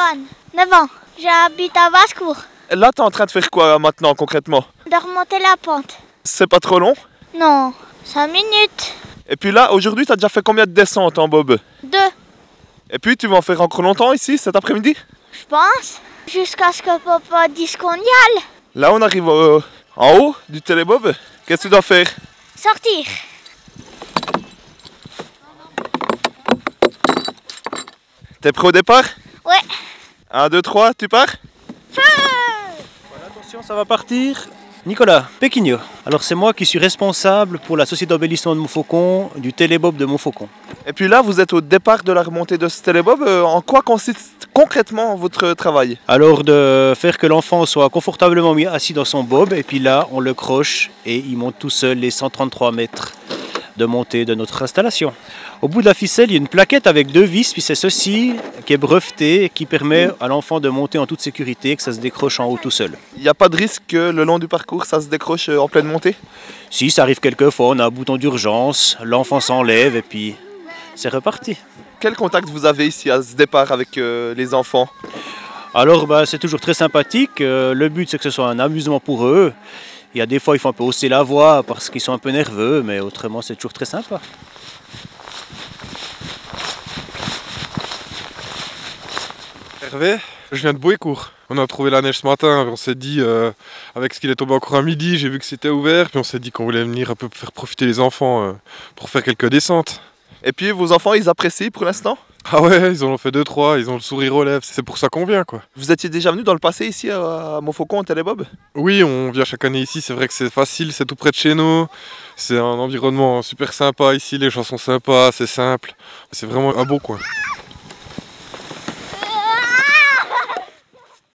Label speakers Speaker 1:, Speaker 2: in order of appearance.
Speaker 1: Johan, 9 ans. J'habite à Basse-Cour.
Speaker 2: Là, t'es en train de faire quoi maintenant concrètement?
Speaker 1: De remonter la pente.
Speaker 2: C'est pas trop long?
Speaker 1: Non, 5 minutes.
Speaker 2: Et puis là, aujourd'hui, t'as déjà fait combien de descentes en bob?
Speaker 1: 2,
Speaker 2: Et puis, tu vas en faire encore longtemps ici, cet après-midi?
Speaker 1: je pense. Jusqu'à ce que papa dise qu'on y aille.
Speaker 2: Là, on arrive en haut du télébob. Qu'est-ce que tu dois faire?
Speaker 1: Sortir.
Speaker 2: T'es prêt au départ?
Speaker 1: Ouais.
Speaker 2: 1, 2, 3, tu pars?
Speaker 3: Attention, ça va partir. Nicolas Péquignot. Alors c'est moi qui suis responsable pour la société d'embellissement de Montfaucon, du télébob de Montfaucon.
Speaker 2: Et puis là, vous êtes au départ de la remontée de ce télébob. En quoi consiste concrètement votre travail?
Speaker 3: Alors de faire que l'enfant soit confortablement mis assis dans son bob et puis là on le croche et il monte tout seul les 133 mètres de montée de notre installation. Au bout de la ficelle, il y a une plaquette avec 2 vis, puis c'est ceci qui est breveté et qui permet à l'enfant de monter en toute sécurité, que ça se décroche en haut tout seul.
Speaker 2: Il n'y a pas de risque que le long du parcours, ça se décroche en pleine montée?
Speaker 3: Si, ça arrive quelquefois, on a un bouton d'urgence, l'enfant s'enlève et puis c'est reparti.
Speaker 2: Quel contact vous avez ici à ce départ avec les enfants?
Speaker 3: Alors c'est toujours très sympathique, le but c'est que ce soit un amusement pour eux. Il y a des fois il faut un peu hausser la voix parce qu'ils sont un peu nerveux, mais autrement c'est toujours très sympa.
Speaker 4: Hervé, je viens de Bouécourt. On a trouvé la neige ce matin, on s'est dit, avec ce qu'il est tombé encore à midi, j'ai vu que c'était ouvert, puis on s'est dit qu'on voulait venir un peu faire profiter les enfants pour faire quelques descentes.
Speaker 2: Et puis vos enfants, ils apprécient pour l'instant?
Speaker 4: Ah ouais, ils en ont fait 2-3, ils ont le sourire aux lèvres, c'est pour ça qu'on vient quoi.
Speaker 2: Vous étiez déjà venu dans le passé ici à Montfaucon, au télébob?
Speaker 4: Oui, on vient chaque année ici, c'est vrai que c'est facile, c'est tout près de chez nous. C'est un environnement super sympa ici, les gens sont sympas, c'est simple. C'est vraiment un beau coin.